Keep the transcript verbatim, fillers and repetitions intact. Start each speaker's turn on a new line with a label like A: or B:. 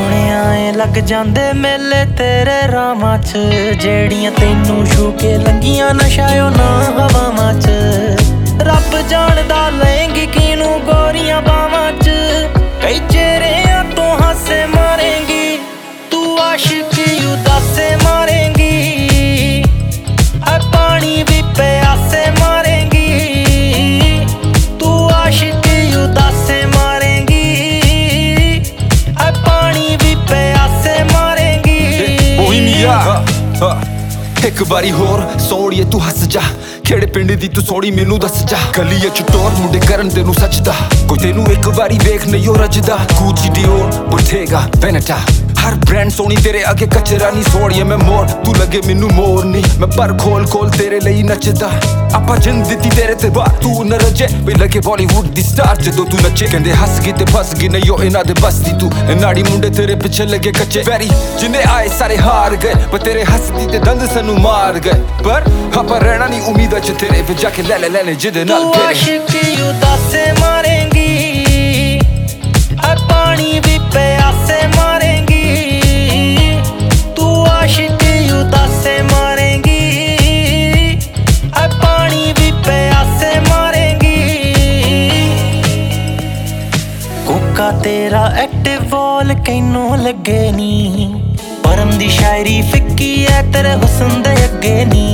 A: सुनिया ए लग जांदे मेले तेरे रामां च, जेड़ियां तैनू छू के लंगियां नशायो ना हवावां च। रब जानदा लेंगी किनू गोरियां बावां च, कई चेहरियां तो हासे मारेंगी तू, आशिकी उदासे मारेंगी, है पानी भी प्यासे मारेंगी तू, आशिकी उदासे मारेंगी, है पानी भी प्यासे मारेंगी।
B: एक बारी होर सोड़िए तू हस जा, खेड़े पिंड दी तू सोड़ी मैनू दस जा। गली च टोर मुंडे करन तेनू सचदा, कोई तेनू एक बारी वेख नहीं ओ रजदा। गुची डियोर बोटेगा वेनेटा, हर ब्रांड सोनी तेरे आगे कचरा नहीं। सोड़िए मैं मोर तू लगे मैनू मोर नहीं, मैं पर खोल खोल तेरे लिए नचदा। आपा जिंद दिती तेरे ते बार तू न रजे, वे लगे बॉलीवुड दी स्टार जदों तू नचे। कहंदे हस गई ते फस गई नहीं ओ इन्हां दे बस दी तू, नाड़ी मुंडे तेरे पिछे लगे कच्चे। वैरी जिन्ने आए सारे हार गए, पर तेरे हसदी ते दंद सानू मार गए। पर आपा रहना नहीं उम्मीद च तेरे, फिर जाके ले ले लेने जिदे नाल
A: तू आशिकी उदासे मारेंगी, है पानी भी प्यासे मारेंगी, तू आशिकी उदासे मारेंगी, है पानी भी प्यासे मारेंगी। कोका तेरा एक्टिव वॉल कैनू लगे नी, परम दी शायरी फिक्की है तेरे हुस्न दे अगे नी।